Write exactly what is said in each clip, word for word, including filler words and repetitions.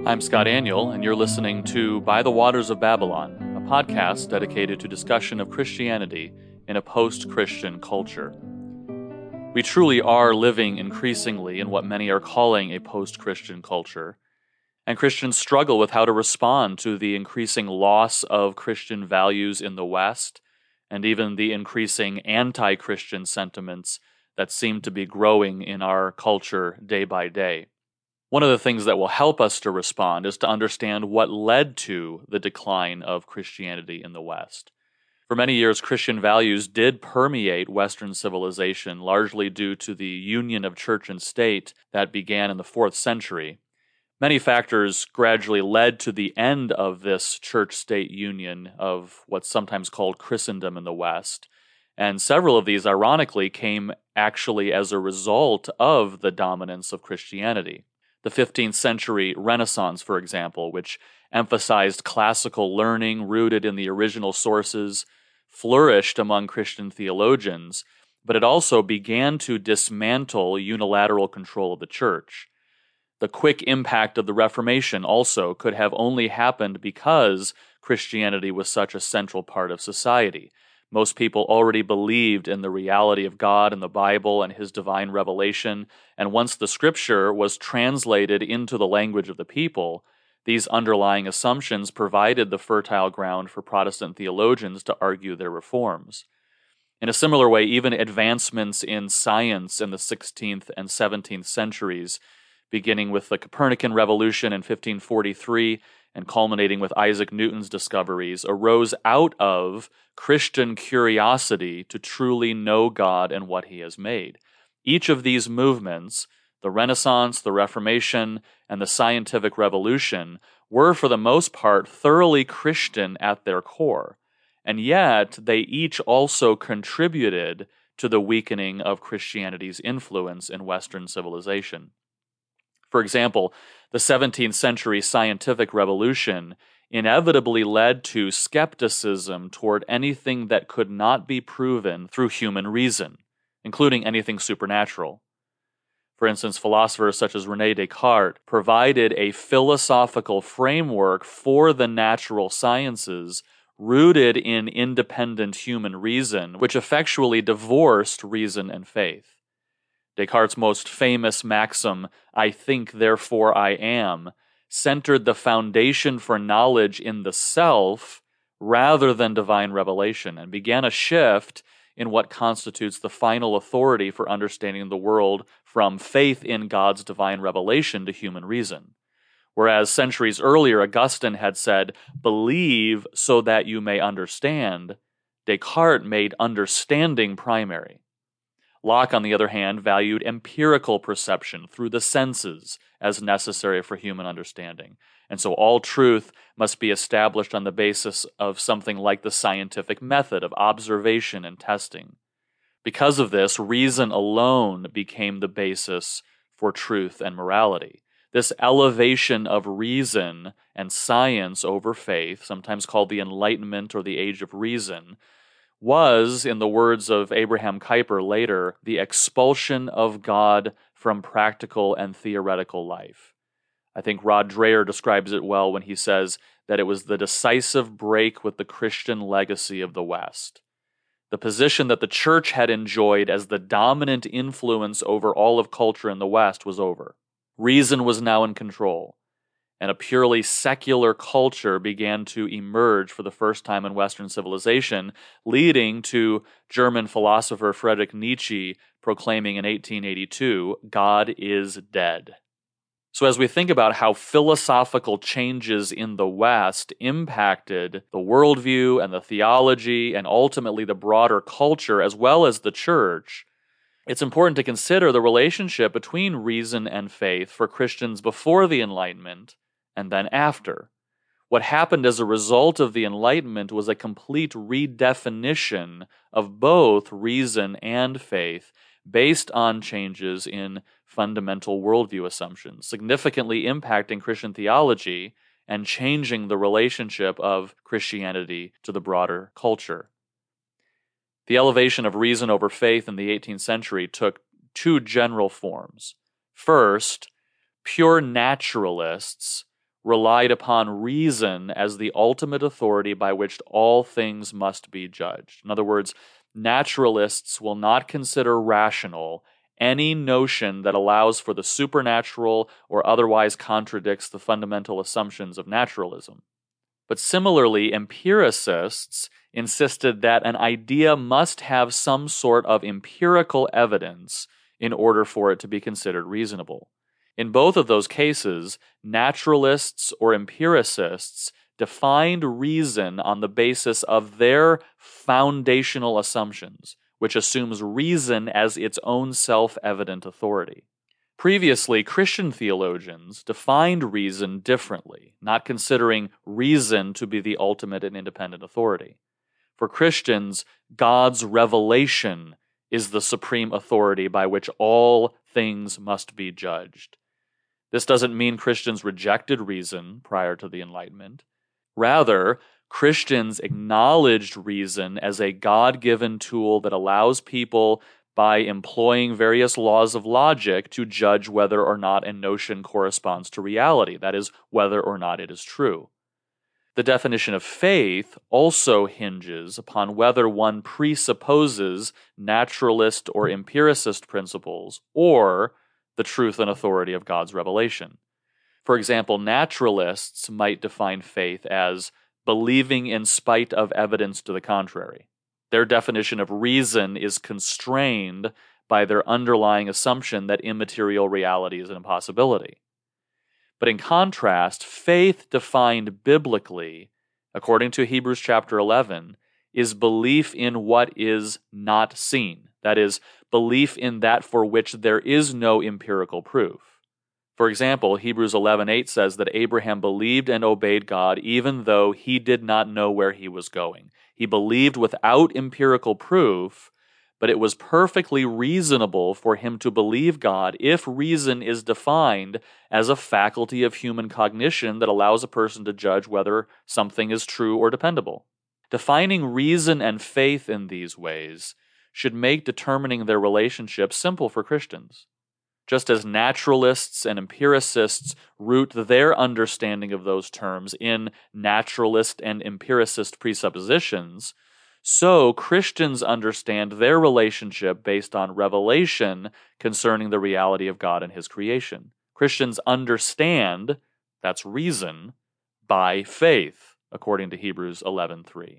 I'm Scott Aniol, and you're listening to By the Waters of Babylon, a podcast dedicated to discussion of Christianity in a post-Christian culture. We truly are living increasingly in what many are calling a post-Christian culture, and Christians struggle with how to respond to the increasing loss of Christian values in the West, and even the increasing anti-Christian sentiments that seem to be growing in our culture day by day. One of the things that will help us to respond is to understand what led to the decline of Christianity in the West. For many years, Christian values did permeate Western civilization, largely due to the union of church and state that began in the fourth century. Many factors gradually led to the end of this church-state union of what's sometimes called Christendom in the West, and several of these, ironically, came actually as a result of the dominance of Christianity. The fifteenth century Renaissance, for example, which emphasized classical learning rooted in the original sources, flourished among Christian theologians, but it also began to dismantle unilateral control of the church. The quick impact of the Reformation also could have only happened because Christianity was such a central part of society. Most people already believed in the reality of God and the Bible and His divine revelation, and once the Scripture was translated into the language of the people, these underlying assumptions provided the fertile ground for Protestant theologians to argue their reforms. In a similar way, even advancements in science in the sixteenth and seventeenth centuries, beginning with the Copernican Revolution in fifteen forty-three and culminating with Isaac Newton's discoveries, arose out of Christian curiosity to truly know God and what He has made. Each of these movements, the Renaissance, the Reformation, and the Scientific Revolution, were for the most part thoroughly Christian at their core, and yet they each also contributed to the weakening of Christianity's influence in Western civilization. For example, the seventeenth century scientific revolution inevitably led to skepticism toward anything that could not be proven through human reason, including anything supernatural. For instance, philosophers such as René Descartes provided a philosophical framework for the natural sciences rooted in independent human reason, which effectually divorced reason and faith. Descartes' most famous maxim, "I think, therefore I am," centered the foundation for knowledge in the self rather than divine revelation, and began a shift in what constitutes the final authority for understanding the world from faith in God's divine revelation to human reason. Whereas centuries earlier, Augustine had said, "Believe so that you may understand," Descartes made understanding primary. Locke, on the other hand, valued empirical perception through the senses as necessary for human understanding. And so all truth must be established on the basis of something like the scientific method of observation and testing. Because of this, reason alone became the basis for truth and morality. This elevation of reason and science over faith, sometimes called the Enlightenment or the Age of Reason, was, in the words of Abraham Kuyper later, the expulsion of God from practical and theoretical life. I think Rod Dreher describes it well when he says that it was the decisive break with the Christian legacy of the West. The position that the church had enjoyed as the dominant influence over all of culture in the West was over. Reason was now in control, and a purely secular culture began to emerge for the first time in Western civilization, leading to German philosopher Friedrich Nietzsche proclaiming in eighteen eighty-two, "God is dead." So as we think about how philosophical changes in the West impacted the worldview and the theology and ultimately the broader culture as well as the church, it's important to consider the relationship between reason and faith for Christians before the Enlightenment and then after. What happened as a result of the Enlightenment was a complete redefinition of both reason and faith based on changes in fundamental worldview assumptions, significantly impacting Christian theology and changing the relationship of Christianity to the broader culture. The elevation of reason over faith in the eighteenth century took two general forms. First, pure naturalists relied upon reason as the ultimate authority by which all things must be judged. In other words, naturalists will not consider rational any notion that allows for the supernatural or otherwise contradicts the fundamental assumptions of naturalism. But similarly, empiricists insisted that an idea must have some sort of empirical evidence in order for it to be considered reasonable. In both of those cases, naturalists or empiricists defined reason on the basis of their foundational assumptions, which assumes reason as its own self-evident authority. Previously, Christian theologians defined reason differently, not considering reason to be the ultimate and independent authority. For Christians, God's revelation is the supreme authority by which all things must be judged. This doesn't mean Christians rejected reason prior to the Enlightenment. Rather, Christians acknowledged reason as a God-given tool that allows people, by employing various laws of logic, to judge whether or not a notion corresponds to reality, that is, whether or not it is true. The definition of faith also hinges upon whether one presupposes naturalist or empiricist principles or the truth and authority of God's revelation. For example, naturalists might define faith as believing in spite of evidence to the contrary. Their definition of reason is constrained by their underlying assumption that immaterial reality is an impossibility. But in contrast, faith defined biblically, according to Hebrews chapter eleven, is belief in what is not seen. That is, belief in that for which there is no empirical proof. For example, Hebrews eleven eight says that Abraham believed and obeyed God even though he did not know where he was going. He believed without empirical proof, but it was perfectly reasonable for him to believe God if reason is defined as a faculty of human cognition that allows a person to judge whether something is true or dependable. Defining reason and faith in these ways should make determining their relationship simple for Christians. Just as naturalists and empiricists root their understanding of those terms in naturalist and empiricist presuppositions, so Christians understand their relationship based on revelation concerning the reality of God and His creation. Christians understand, that's reason, by faith, according to Hebrews eleven three.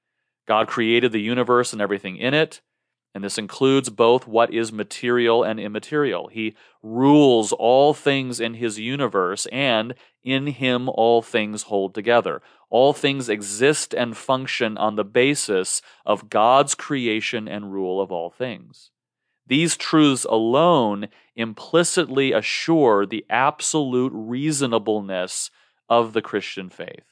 God created the universe and everything in it, and this includes both what is material and immaterial. He rules all things in His universe, and in Him all things hold together. All things exist and function on the basis of God's creation and rule of all things. These truths alone implicitly assure the absolute reasonableness of the Christian faith.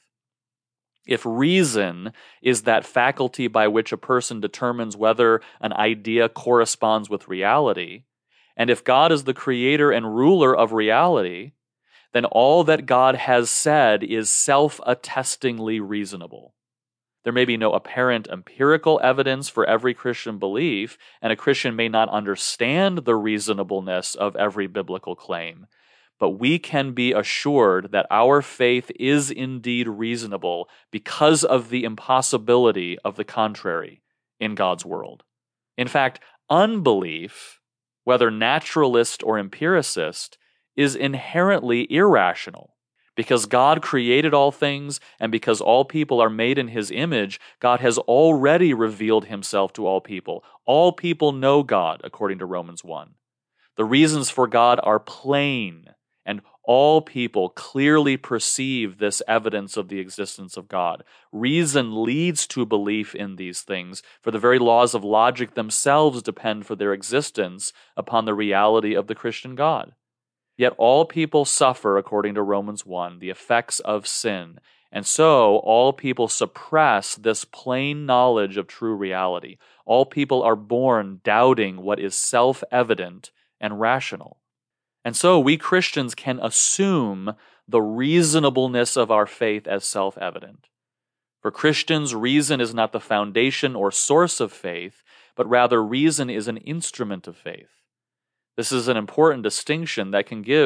If reason is that faculty by which a person determines whether an idea corresponds with reality, and if God is the creator and ruler of reality, then all that God has said is self-attestingly reasonable. There may be no apparent empirical evidence for every Christian belief, and a Christian may not understand the reasonableness of every biblical claim, but we can be assured that our faith is indeed reasonable because of the impossibility of the contrary in God's world. In fact, unbelief, whether naturalist or empiricist, is inherently irrational. Because God created all things, and because all people are made in His image, God has already revealed Himself to all people. All people know God, according to Romans one. The reasons for God are plain, and all people clearly perceive this evidence of the existence of God. Reason leads to belief in these things, for the very laws of logic themselves depend for their existence upon the reality of the Christian God. Yet all people suffer, according to Romans one, the effects of sin, and so all people suppress this plain knowledge of true reality. All people are born doubting what is self-evident and rational. And so we Christians can assume the reasonableness of our faith as self-evident. For Christians, reason is not the foundation or source of faith, but rather reason is an instrument of faith. This is an important distinction that can give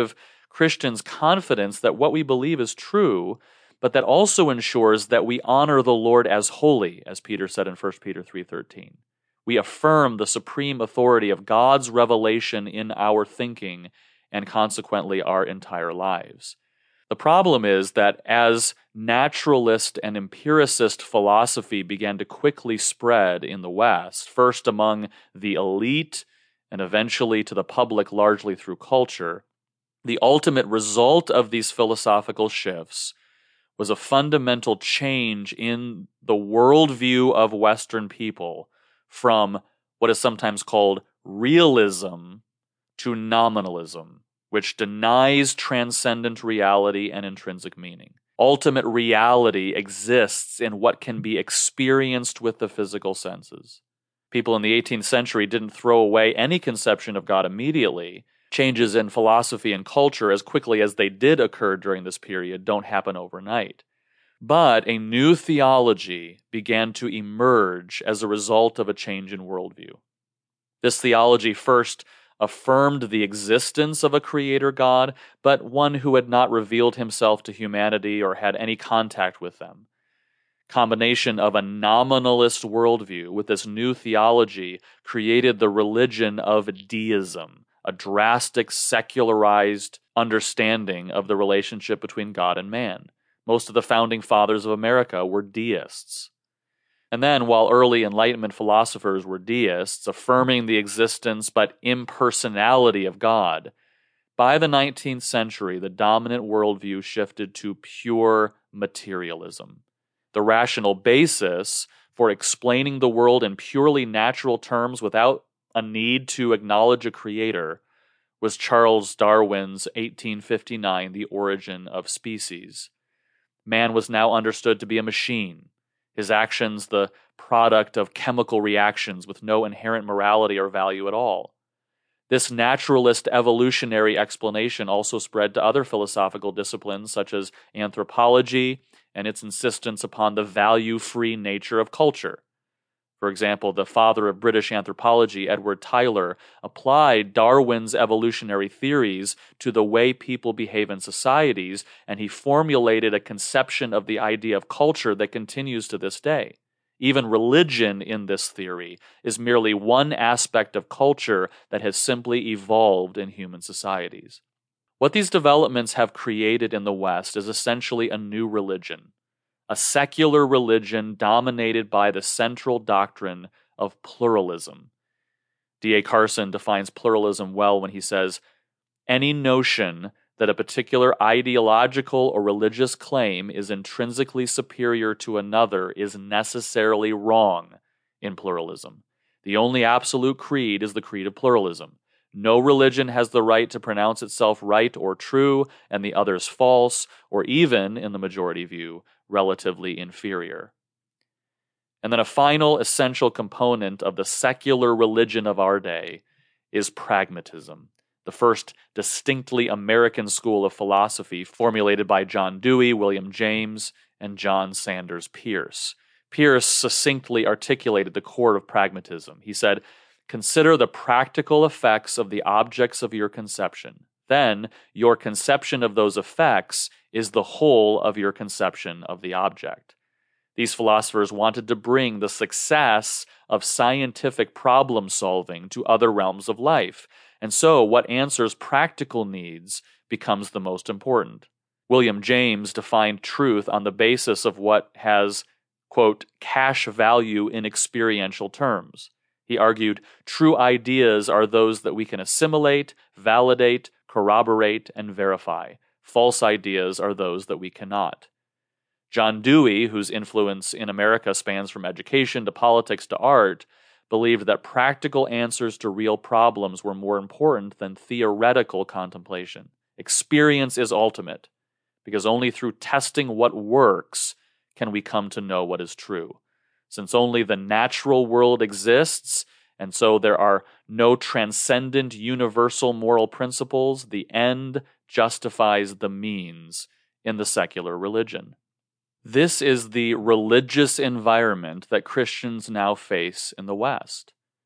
Christians confidence that what we believe is true, but that also ensures that we honor the Lord as holy, as Peter said in First Peter three thirteen. We affirm the supreme authority of God's revelation in our thinking and consequently our entire lives. The problem is that as naturalist and empiricist philosophy began to quickly spread in the West, first among the elite and eventually to the public largely through culture, the ultimate result of these philosophical shifts was a fundamental change in the worldview of Western people from what is sometimes called realism to nominalism, which denies transcendent reality and intrinsic meaning. Ultimate reality exists in what can be experienced with the physical senses. People in the eighteenth century didn't throw away any conception of God immediately. Changes in philosophy and culture, as quickly as they did occur during this period, don't happen overnight. But a new theology began to emerge as a result of a change in worldview. This theology first affirmed the existence of a creator God, but one who had not revealed himself to humanity or had any contact with them. Combination of a nominalist worldview with this new theology created the religion of deism, a drastic secularized understanding of the relationship between God and man. Most of the founding fathers of America were deists. And then, while early Enlightenment philosophers were deists, affirming the existence but impersonality of God, by the nineteenth century, the dominant worldview shifted to pure materialism. The rational basis for explaining the world in purely natural terms without a need to acknowledge a creator was Charles Darwin's eighteen fifty-nine The Origin of Species. Man was now understood to be a machine, his actions the product of chemical reactions with no inherent morality or value at all. This naturalist evolutionary explanation also spread to other philosophical disciplines such as anthropology and its insistence upon the value-free nature of culture. For example, the father of British anthropology, Edward Tylor, applied Darwin's evolutionary theories to the way people behave in societies, and he formulated a conception of the idea of culture that continues to this day. Even religion in this theory is merely one aspect of culture that has simply evolved in human societies. What these developments have created in the West is essentially a new religion. A secular religion dominated by the central doctrine of pluralism. D A Carson defines pluralism well when he says, "Any notion that a particular ideological or religious claim is intrinsically superior to another is necessarily wrong in pluralism. The only absolute creed is the creed of pluralism. No religion has the right to pronounce itself right or true, and the others false, or even, in the majority view, relatively inferior." And then a final essential component of the secular religion of our day is pragmatism, the first distinctly American school of philosophy formulated by John Dewey, William James, and John Sanders Peirce. Peirce succinctly articulated the core of pragmatism. He said, "Consider the practical effects of the objects of your conception. Then, your conception of those effects is the whole of your conception of the object." These philosophers wanted to bring the success of scientific problem solving to other realms of life, and so what answers practical needs becomes the most important. William James defined truth on the basis of what has, quote, cash value in experiential terms. He argued, true ideas are those that we can assimilate, validate, corroborate, and verify. False ideas are those that we cannot. John Dewey, whose influence in America spans from education to politics to art, believed that practical answers to real problems were more important than theoretical contemplation. Experience is ultimate, because only through testing what works can we come to know what is true. Since only the natural world exists, and so there are no transcendent universal moral principles, the end justifies the means in the secular religion. This is the religious environment that Christians now face in the West.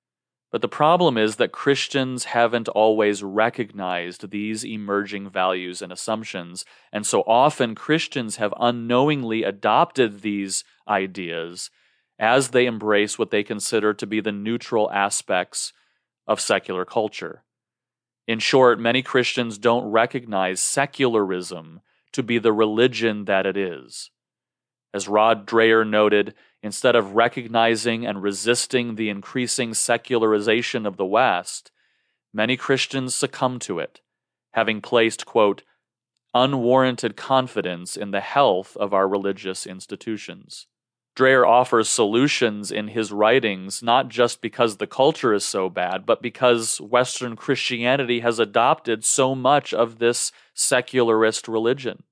But the problem is that Christians haven't always recognized these emerging values and assumptions, and so often Christians have unknowingly adopted these ideas as they embrace what they consider to be the neutral aspects of secular culture. In short, many Christians don't recognize secularism to be the religion that it is. As Rod Dreher noted, instead of recognizing and resisting the increasing secularization of the West, many Christians succumb to it, having placed, quote, unwarranted confidence in the health of our religious institutions. Dreher offers solutions in his writings not just because the culture is so bad, but because Western Christianity has adopted so much of this secularist religion.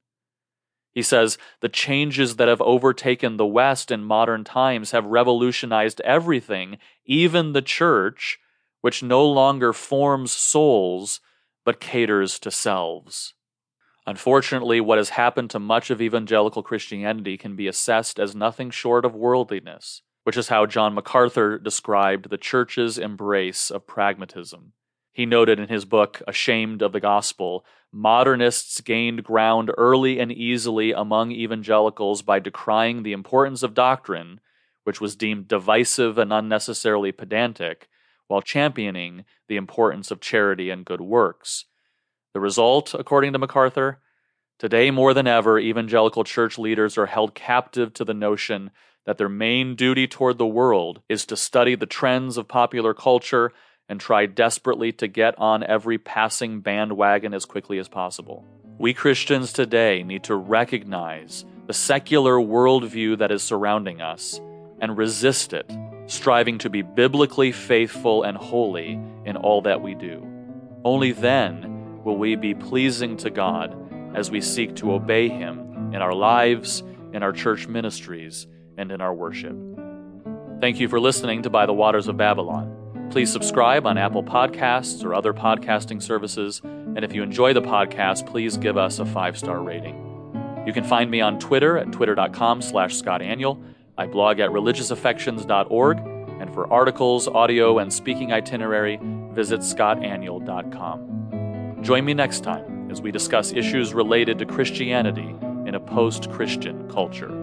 He says, the changes that have overtaken the West in modern times have revolutionized everything, even the church, which no longer forms souls, but caters to selves. Unfortunately, what has happened to much of evangelical Christianity can be assessed as nothing short of worldliness, which is how John MacArthur described the church's embrace of pragmatism. He noted in his book, Ashamed of the Gospel, modernists gained ground early and easily among evangelicals by decrying the importance of doctrine, which was deemed divisive and unnecessarily pedantic, while championing the importance of charity and good works. The result, according to MacArthur, today more than ever, evangelical church leaders are held captive to the notion that their main duty toward the world is to study the trends of popular culture and try desperately to get on every passing bandwagon as quickly as possible. We Christians today need to recognize the secular worldview that is surrounding us and resist it, striving to be biblically faithful and holy in all that we do. Only then will we be pleasing to God as we seek to obey Him in our lives, in our church ministries, and in our worship. Thank you for listening to By the Waters of Babylon. Please subscribe on Apple Podcasts or other podcasting services, and if you enjoy the podcast, please give us a five-star rating. You can find me on Twitter at twitter.com slash Scott Aniol. I blog at religious affections dot org, and for articles, audio, and speaking itinerary, visit scott aniol dot com. Join me next time as we discuss issues related to Christianity in a post-Christian culture.